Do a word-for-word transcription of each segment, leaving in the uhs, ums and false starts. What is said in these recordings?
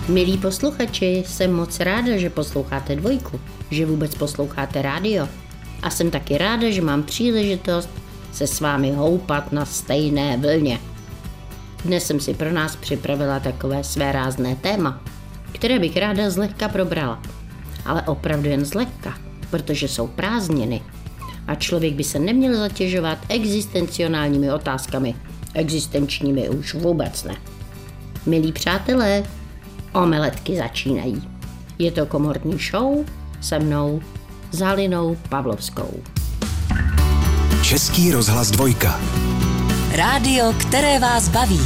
Milí posluchači, jsem moc ráda, že posloucháte Dvojku, že vůbec posloucháte rádio. A jsem taky ráda, že mám příležitost se s vámi houpat na stejné vlně. Dnes jsem si pro nás připravila takové své rázné téma, které bych ráda zlehka probrala. Ale opravdu jen zlehka, protože jsou prázdniny. A člověk by se neměl zatěžovat existencionálními otázkami. Existenčními už vůbec ne. Milí přátelé, omeletky začínají. Je to komorní show se mnou, Halinou Pavlovskou. Český rozhlas Dvojka. Rádio, které vás baví.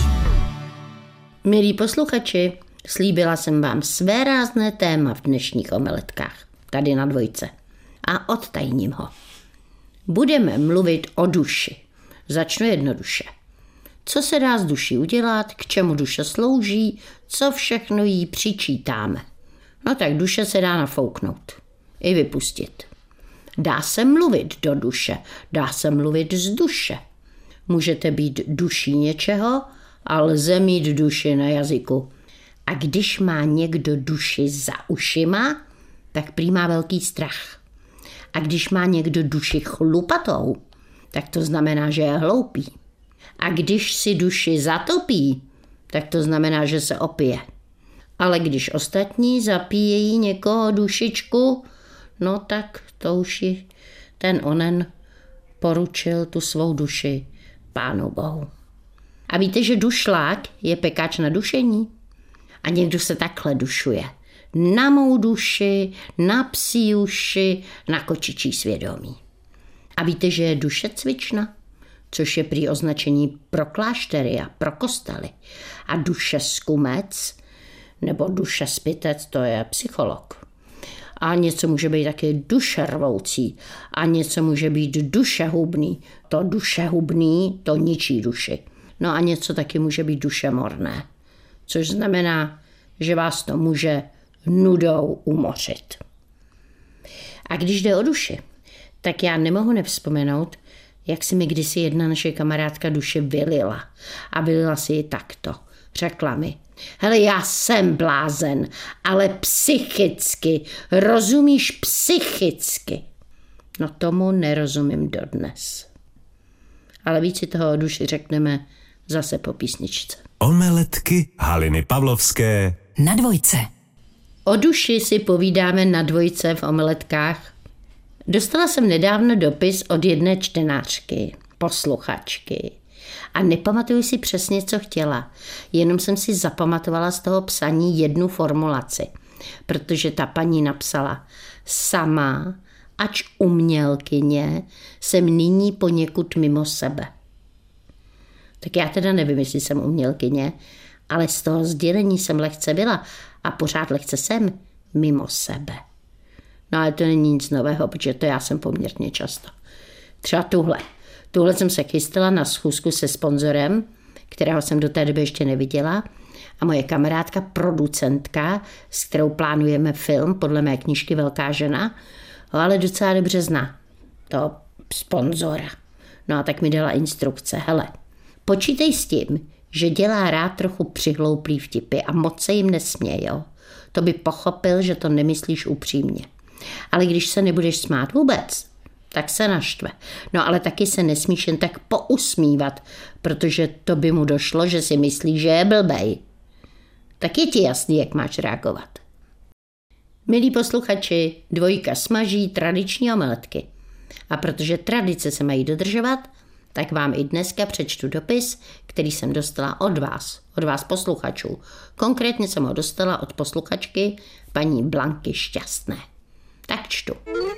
Milí posluchači, slíbila jsem vám své rázné téma v dnešních omeletkách, tady na Dvojce. A odtajním ho. Budeme mluvit o duši. Začnu jednoduše. Co se dá s duší udělat, k čemu duše slouží, co všechno jí přičítáme. No tak duše se dá nafouknout. I vypustit. Dá se mluvit do duše, dá se mluvit z duše. Můžete být duší něčeho a lze mít duši na jazyku. A když má někdo duši za ušima, tak prý má velký strach. A když má někdo duši chlupatou, tak to znamená, že je hloupý. A když si duši zatopí, tak to znamená, že se opije. Ale když ostatní zapíjejí někoho dušičku, no tak to už ji ten onen poručil tu svou duši Pánu Bohu. A víte, že dušlák je pekáč na dušení? A někdo se takhle dušuje. Na mou duši, na psí uši, na kočičí svědomí. A víte, že je duše cvična? Což je prý označení pro kláštery a pro kostely. A duše skumec nebo duše spitec, to je psycholog. A něco může být taky duše rvoucí a něco může být dušehubný. To dušehubný, to ničí duši. No a něco taky může být dušemorné, což znamená, že vás to může nudou umořit. A když jde o duši, tak já nemohu nevzpomenout, jak si mi kdysi jedna naše kamarádka duši vylila. A vylila si ji takto. Řekla mi, hele, já jsem blázen, ale psychicky, rozumíš, psychicky. No tomu nerozumím dodnes. Ale víc si toho o duši řekneme zase po písničce. Omeletky Haliny Pavlovské na Dvojce. O duši si povídáme na Dvojce v omeletkách. Dostala jsem nedávno dopis od jedné čtenářky, posluchačky. A nepamatuju si přesně, co chtěla. Jenom jsem si zapamatovala z toho psaní jednu formulaci. Protože ta paní napsala: sama, ač umělkyně, jsem nyní poněkud mimo sebe. Tak já teda nevím, jestli jsem umělkyně, ale z toho sdělení jsem lehce byla a pořád lehce jsem mimo sebe. No ale to není nic nového, protože to já jsem poměrně často. Třeba tuhle. Tuhle jsem se chystala na schůzku se sponzorem, kterého jsem do té doby ještě neviděla. A moje kamarádka, producentka, s kterou plánujeme film podle mé knížky Velká žena, ho ale docela dobře zná. To sponzora. No a tak mi dala instrukce. Hele, počítej s tím, že dělá rád trochu přihlouplý vtipy a moc se jim nesměje, jo. To by pochopil, že to nemyslíš upřímně. Ale když se nebudeš smát vůbec, tak se naštve. No ale taky se nesmíš jen tak pousmívat, protože to by mu došlo, že si myslí, že je blbej. Tak je ti jasný, jak máš reagovat. Milí posluchači, Dvojka smaží tradiční omeletky. A protože tradice se mají dodržovat, tak vám i dneska přečtu dopis, který jsem dostala od vás, od vás posluchačů. Konkrétně jsem ho dostala od posluchačky paní Blanky Šťastné. Tak čtu.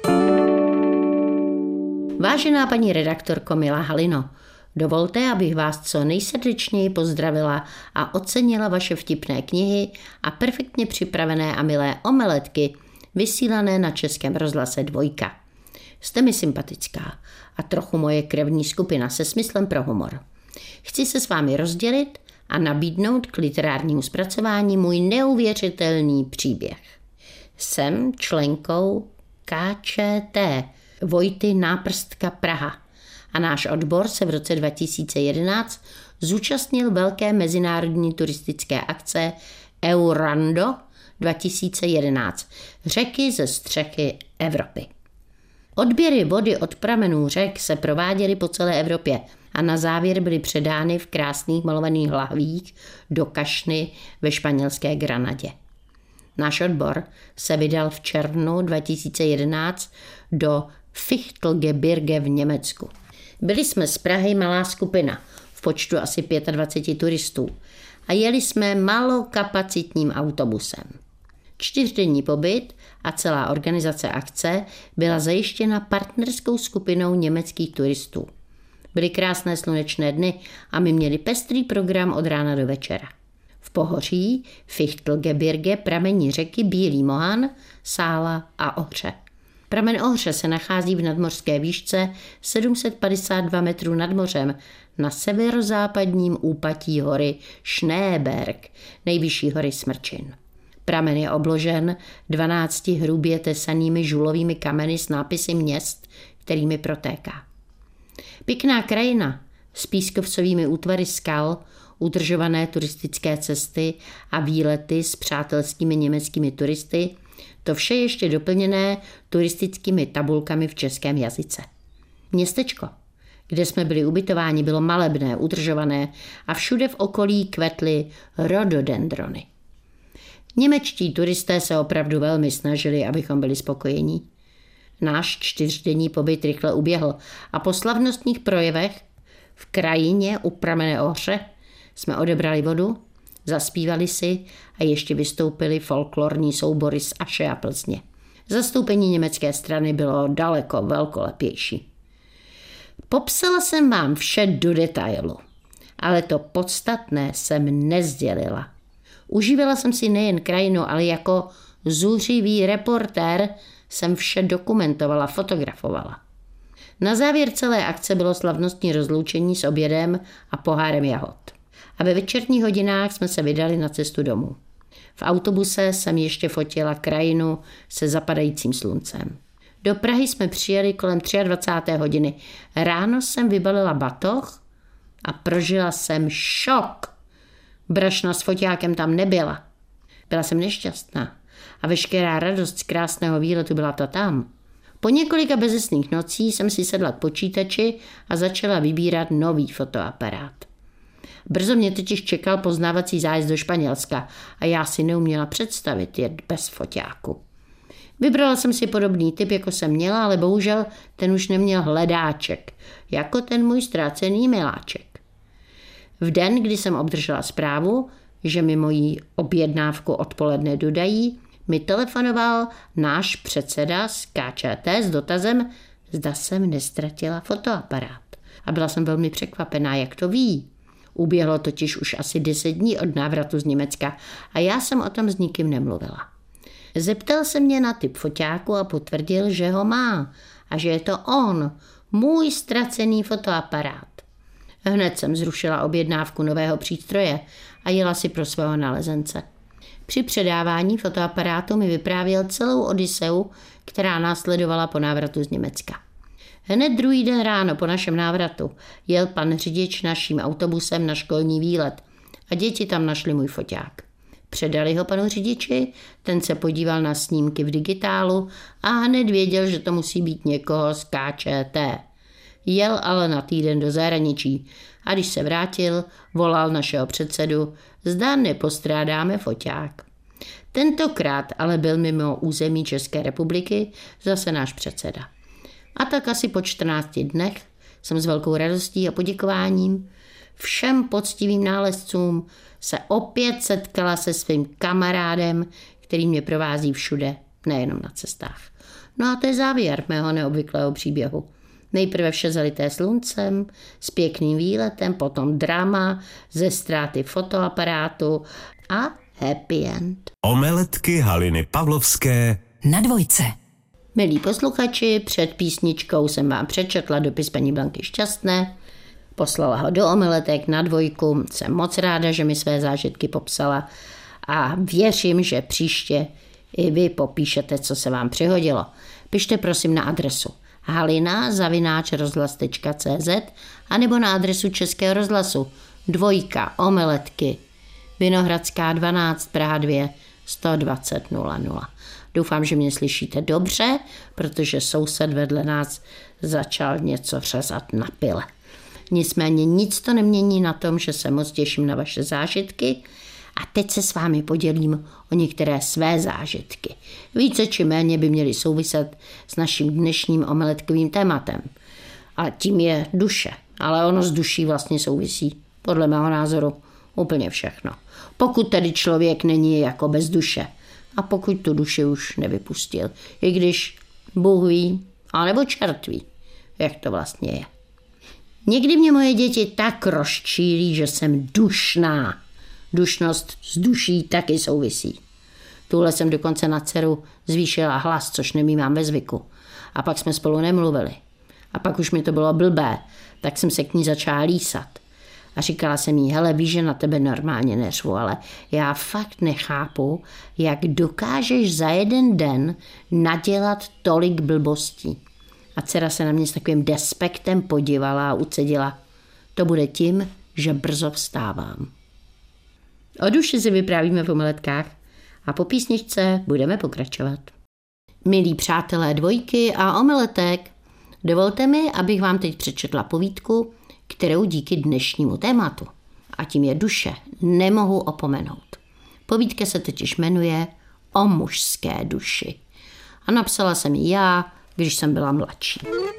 Vážená paní redaktorko, milá Halino, dovolte, abych vás co nejsrdečněji pozdravila a ocenila vaše vtipné knihy a perfektně připravené a milé omeletky vysílané na Českém rozhlase Dvojka. Jste mi sympatická a trochu moje krevní skupina se smyslem pro humor. Chci se s vámi rozdělit a nabídnout k literárnímu zpracování můj neuvěřitelný příběh. Jsem členkou K Č T Vojty Náprstka Praha a náš odbor se v roce dva tisíce jedenáct zúčastnil velké mezinárodní turistické akce Eurando dva tisíce jedenáct. Řeky ze střechy Evropy. Odběry vody od pramenů řek se prováděly po celé Evropě a na závěr byly předány v krásných malovaných lahvích do kašny ve španělské Granadě. Náš odbor se vydal v červnu dva tisíce jedenáct do Fichtelgebirge v Německu. Byli jsme z Prahy malá skupina v počtu asi dvacet pět turistů a jeli jsme malokapacitním autobusem. Čtyřdenní pobyt a celá organizace akce byla zajištěna partnerskou skupinou německých turistů. Byly krásné slunečné dny a my měli pestrý program od rána do večera. V pohoří Fichtelgebirge pramení řeky Bílý Mohan, Sála a Ohře. Pramen Ohře se nachází v nadmořské výšce sedm set padesát dva metrů nad mořem na severozápadním úpatí hory Schneeberg, nejvyšší hory Smrčin. Pramen je obložen dvanácti hrubě tesanými žulovými kameny s nápisy měst, kterými protéká. Pěkná krajina s pískovcovými útvary skal, udržované turistické cesty a výlety s přátelskými německými turisty, to vše ještě doplněné turistickými tabulkami v českém jazyce. Městečko, kde jsme byli ubytováni, bylo malebné, udržované a všude v okolí kvetly rhododendrony. Němečtí turisté se opravdu velmi snažili, abychom byli spokojení. Náš čtyřdenní pobyt rychle uběhl a po slavnostních projevech v krajině u pramene Ohře jsme odebrali vodu, zaspívali si a ještě vystoupili folklorní soubory z Aše a Plzně. Zastoupení německé strany bylo daleko velkolepější. Popsala jsem vám vše do detailu, ale to podstatné jsem nezdělila. Užívala jsem si nejen krajinu, ale jako zuřivý reportér jsem vše dokumentovala, fotografovala. Na závěr celé akce bylo slavnostní rozloučení s obědem a pohárem jahod. A ve večerních hodinách jsme se vydali na cestu domů. V autobuse jsem ještě fotila krajinu se zapadajícím sluncem. Do Prahy jsme přijeli kolem dvacáté třetí hodiny. Ráno jsem vybalila batoh a prožila jsem šok. Brašna s foťákem tam nebyla. Byla jsem nešťastná a veškerá radost z krásného výletu byla to tam. Po několika bezesných nocí jsem si sedla k počítači a začala vybírat nový fotoaparát. Brzo mě totiž čekal poznávací zájezd do Španělska a já si neuměla představit jet bez foťáku. Vybrala jsem si podobný typ, jako jsem měla, ale bohužel ten už neměl hledáček, jako ten můj ztracený miláček. V den, kdy jsem obdržela zprávu, že mi moji objednávku odpoledne dodají, mi telefonoval náš předseda z K Č T s dotazem, zda jsem nestratila fotoaparát. A byla jsem velmi překvapená, jak to ví. Uběhlo totiž už asi deset dní od návratu z Německa a já jsem o tom s nikým nemluvila. Zeptal se mě na typ foťáku a potvrdil, že ho má a že je to on, můj ztracený fotoaparát. Hned jsem zrušila objednávku nového přístroje a jela si pro svého nalezence. Při předávání fotoaparátu mi vyprávěl celou odyseu, která následovala po návratu z Německa. Hned druhý den ráno po našem návratu jel pan řidič naším autobusem na školní výlet a děti tam našli můj foťák. Předali ho panu řidiči, ten se podíval na snímky v digitálu a hned věděl, že to musí být někoho z K Č T. Jel ale na týden do zahraničí a když se vrátil, volal našeho předsedu, zda nepostrádáme foťák. Tentokrát ale byl mimo území České republiky zase náš předseda. A tak asi po čtrnácti dnech jsem s velkou radostí a poděkováním všem poctivým nálezcům se opět setkala se svým kamarádem, který mě provází všude, nejenom na cestách. No a to je závěr mého neobvyklého příběhu. Nejprve vše zalité sluncem, s pěkným výletem, potom drama, ze ztráty fotoaparátu a happy end. Omeletky Haliny Pavlovské na dvojce. Milí posluchači, před písničkou jsem vám přečetla dopis paní Blanky Šťastné, poslala ho do omeletek na dvojku, jsem moc ráda, že mi své zážitky popsala a věřím, že příště i vy popíšete, co se vám přihodilo. Pište prosím na adresu halina zavináč rozhlas tečka cé zet anebo na adresu Českého rozhlasu dvojka omeletky Vinohradská dvanáct, Praha dva, sto dvacet nula nula. Doufám, že mě slyšíte dobře, protože soused vedle nás začal něco řezat na pile. Nicméně nic to nemění na tom, že se moc těším na vaše zážitky a teď se s vámi podělím o některé své zážitky. Více či méně by měly souviset s naším dnešním omeletkovým tématem. A tím je duše, ale ono s duší vlastně souvisí, podle mého názoru, úplně všechno. Pokud tedy člověk není jako bez duše a pokud tu duši už nevypustil, i když Bůh ví, anebo čert ví, jak to vlastně je. Někdy mě moje děti tak rozčílí, že jsem dušná. Dušnost s duší taky souvisí. Tuhle jsem dokonce na dceru zvýšila hlas, což nemývám ve zvyku. A pak jsme spolu nemluvili. A pak už mi to bylo blbé, tak jsem se k ní začala lísat. A říkala jsem jí, hele, víš, že na tebe normálně neřvu, ale já fakt nechápu, jak dokážeš za jeden den nadělat tolik blbostí. A dcera se na mě s takovým despektem podívala a ucedila. To bude tím, že brzo vstávám. O duši si vyprávíme v omeletkách a po písničce budeme pokračovat. Milí přátelé dvojky a omeletek, dovolte mi, abych vám teď přečetla povídku, kterou díky dnešnímu tématu, a tím je duše, nemohu opomenout. Povídka se totiž jmenuje O mužské duši. A napsala jsem ji já, když jsem byla mladší.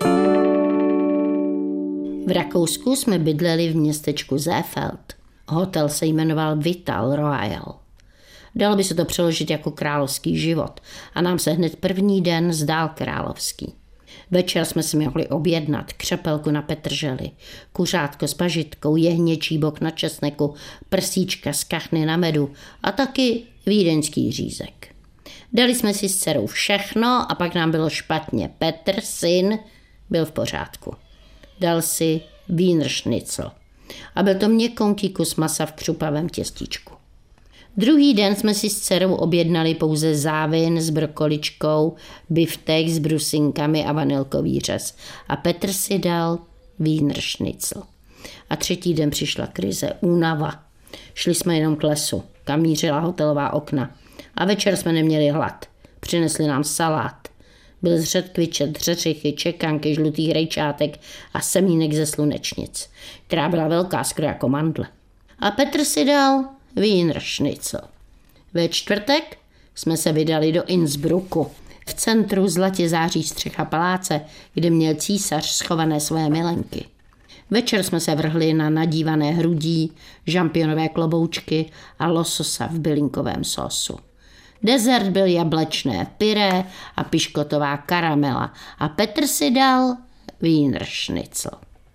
V Rakousku jsme bydleli v městečku Seefeld. Hotel se jmenoval Vital Royal. Dalo by se to přeložit jako královský život a nám se hned první den zdál královský. Večer jsme si mohli objednat křepelku na petrželi, kuřátko s pažitkou, jehněčí bok na česneku, prsíčka z kachny na medu a taky vídeňský řízek. Dali jsme si s dcerou všechno a pak nám bylo špatně. Petr, syn, byl v pořádku. Dal si Wiener Schnitzel. A byl to měkonký kus masa v křupavém těstíčku. Druhý den jsme si s dcerou objednali pouze závin s brokoličkou, biftek s brusinkami a vanilkový řez. A Petr si dal Wiener Schnitzel. A třetí den přišla krize, únava. Šli jsme jenom k lesu, kam mířila hotelová okna. A večer jsme neměli hlad. Přinesli nám salát. Byl z řetkviče, dřeřichy, čekanky, žlutých rejčátek a semínek ze slunečnic, která byla velká skoro jako mandle. A Petr si dal Wiener Schnitzel. Ve čtvrtek jsme se vydali do Innsbrucku. V centru zlatě září střecha paláce, kde měl císař schované své milenky. Večer jsme se vrhli na nadívané hrudí, žampionové kloboučky a lososa v bylinkovém sosu. Dezert byl jablečné pyré a piškotová karamela a Petr si dal Wiener Schnitzel.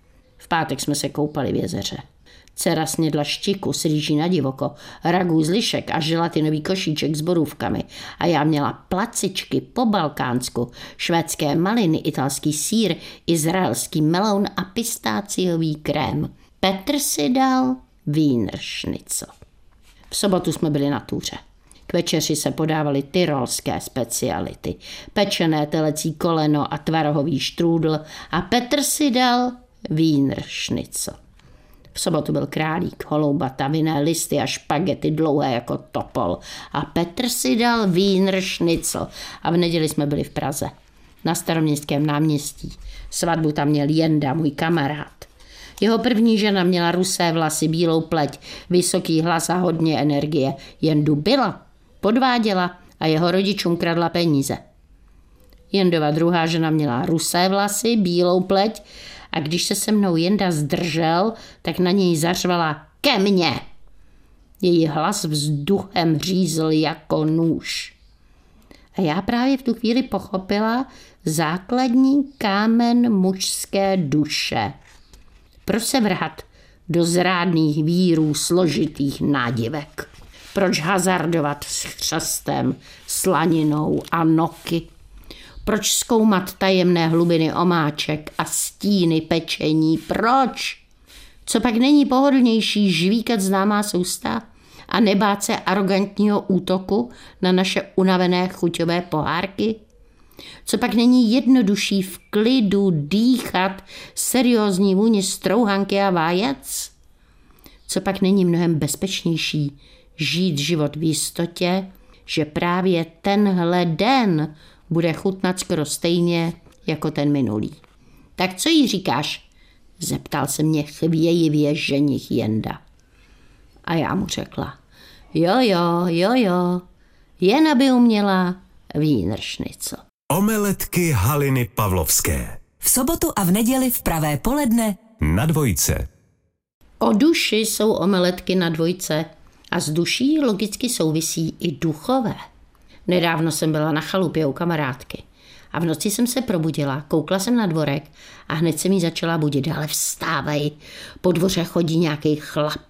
V pátek jsme se koupali v jezeře. Dcera snědla štiku s rýží na divoko, ragu z lišek a želatinový košíček s borůvkami a já měla placičky po balkánsku, švédské maliny, italský sýr, izraelský meloun a pistáciový krém. Petr si dal Wiener Schnitzel. V sobotu jsme byli na túře. K večeři se podávaly tyrolské speciality, pečené telecí koleno a tvarohový štrůdl a Petr si dal Wiener Schnitzel. V sobotu byl králík, holoubata, vinné listy a špagety dlouhé jako topol a Petr si dal Wiener Schnitzel a v neděli jsme byli v Praze, na Staroměstském náměstí. Svatbu tam měl Jenda, můj kamarád. Jeho první žena měla rusé vlasy, bílou pleť, vysoký hlas a hodně energie. Jendu byla, podváděla a jeho rodičům kradla peníze. Jendova druhá žena měla rusé vlasy, bílou pleť a když se se mnou Jenda zdržel, tak na něj zařvala ke mně. Její hlas vzduchem řízl jako nůž. A já právě v tu chvíli pochopila základní kámen mužské duše. Proč se vrhat do zrádných vírů složitých nádivek? Proč hazardovat s chřestem, slaninou a noky? Proč zkoumat tajemné hlubiny omáček a stíny pečení? Proč? Co pak není pohodlnější žvíkat známá sousta a nebát se arrogantního útoku na naše unavené chuťové pohárky? Co pak není jednodušší v klidu dýchat seriózní vůni strouhanky a vájec? Co pak není mnohem bezpečnější žít život v jistotě, že právě tenhle den bude chutnat skoro stejně jako ten minulý. Tak co jí říkáš? Zeptal se mě chvějivě ženich Jenda. A já mu řekla, jo, jo, jo, jo, jen aby uměla vínršnico. Omeletky Haliny Pavlovské. V sobotu a v neděli v pravé poledne Na dvojce. O duši jsou omeletky na dvojce a s duší logicky souvisí i duchové. Nedávno jsem byla na chalupě u kamarádky a v noci jsem se probudila, koukla jsem na dvorek a hned se mi začala budit, ale vstávej, po dvoře chodí nějaký chlap.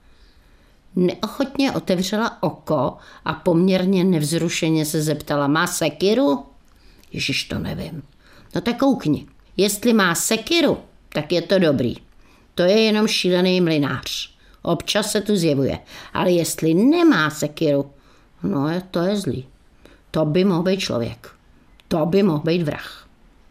Neochotně otevřela oko a poměrně nevzrušeně se zeptala, má sekiru? Ježiš, to nevím. No tak koukni, jestli má sekiru, tak je to dobrý. To je jenom šílený mlynář. Občas se tu zjevuje. Ale jestli nemá sekiru, no to je zlý. To by mohl být člověk. To by mohl být vrah.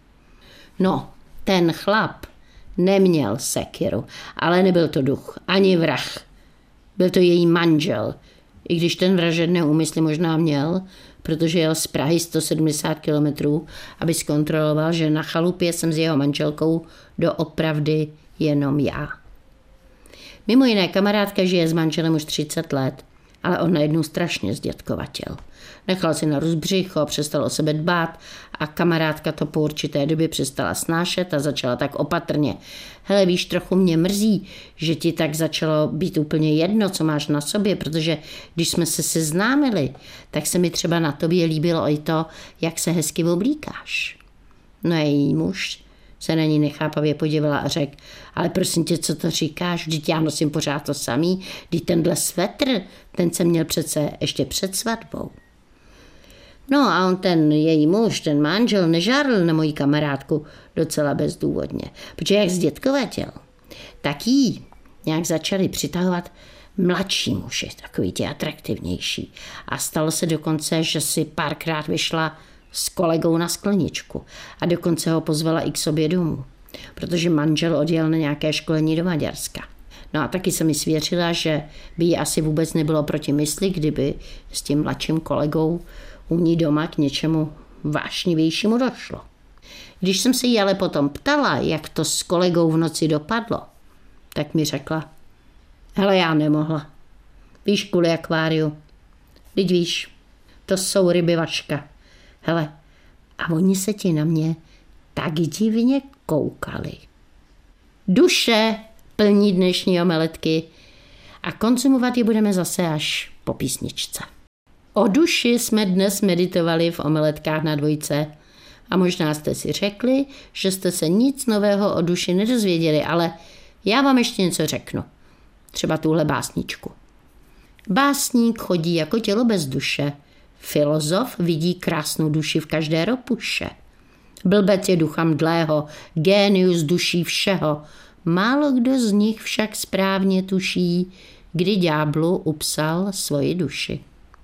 No, ten chlap neměl sekiru, ale nebyl to duch, ani vrah. Byl to její manžel, i když ten vražedné úmysly možná měl, protože jel z Prahy sto sedmdesát kilometrů, aby zkontroloval, že na chalupě jsem s jeho manželkou doopravdy jenom já. Mimo jiné kamarádka žije s manželem už třicet let, ale on najednou strašně zdětkovatěl. Nechal si narůst břicho, přestal o sebe dbát a kamarádka to po určité době přestala snášet a začala tak opatrně. Hele, víš, trochu mě mrzí, že ti tak začalo být úplně jedno, co máš na sobě, protože když jsme se seznámili, tak se mi třeba na tobě líbilo i to, jak se hezky oblíkáš. No a její muž se na ní nechápavě podívala a řekl, ale prosím tě, co to říkáš, vždyť já nosím pořád to samý, vždyť tenhle svetr, ten jsem měl přece ještě před svatbou. No a on ten její muž, ten manžel, nežárl na moji kamarádku docela bezdůvodně, protože jak zdětkovatěl, tak jí nějak začali přitahovat mladší muži, takový ti atraktivnější. A stalo se dokonce, že si párkrát vyšla s kolegou na skleničku a dokonce ho pozvala i k sobě domů, protože manžel odjel na nějaké školení do Maďarska. No a taky se mi svěřila, že by jí asi vůbec nebylo proti mysli, kdyby s tím mladším kolegou u ní doma k něčemu vášnivějšímu došlo. Když jsem se jí ale potom ptala, jak to s kolegou v noci dopadlo, tak mi řekla, hele, já nemohla. Víš, kvůli akváriu. Vždyť víš, to jsou ryby vaška. Hele, a oni se ti na mě tak divně koukali. Duše plní dnešní omeletky a konzumovat je budeme zase až po písničce. O duši jsme dnes meditovali v omeletkách na dvojce a možná jste si řekli, že jste se nic nového o duši nedozvěděli, ale já vám ještě něco řeknu. Třeba tuhle básničku. Básník chodí jako tělo bez duše. Filozof vidí krásnou duši v každé ropuše. Blbec je ducha mdlého, génius duší všeho. Málo kdo z nich však správně tuší, kdy ďáblu upsal svoji duši.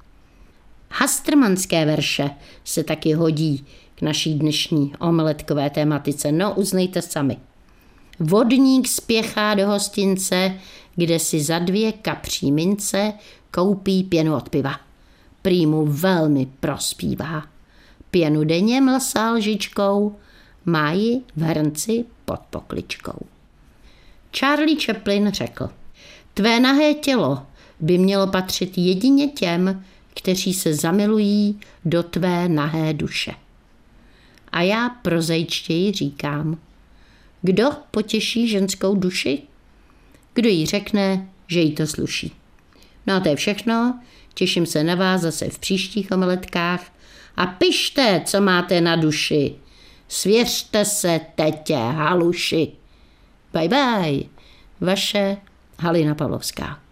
Hastrmanské verše se taky hodí k naší dnešní omeletkové tématice, no uznejte sami. Vodník spěchá do hostince, kde si za dvě kapří mince koupí pěnu od piva. Prý mu velmi prospívá. Pěnu denně mlsá lžičkou, má ji v hrnci pod pokličkou. Charlie Chaplin řekl, tvé nahé tělo by mělo patřit jedině těm, kteří se zamilují do tvé nahé duše. A já prozaičtěji říkám, kdo potěší ženskou duši? Kdo jí řekne, že jí to sluší. No a to je všechno, těším se na vás zase v příštích omeletkách a pište, co máte na duši. Svěřte se tetě Haluši. Bye bye, vaše Halina Pavlovská.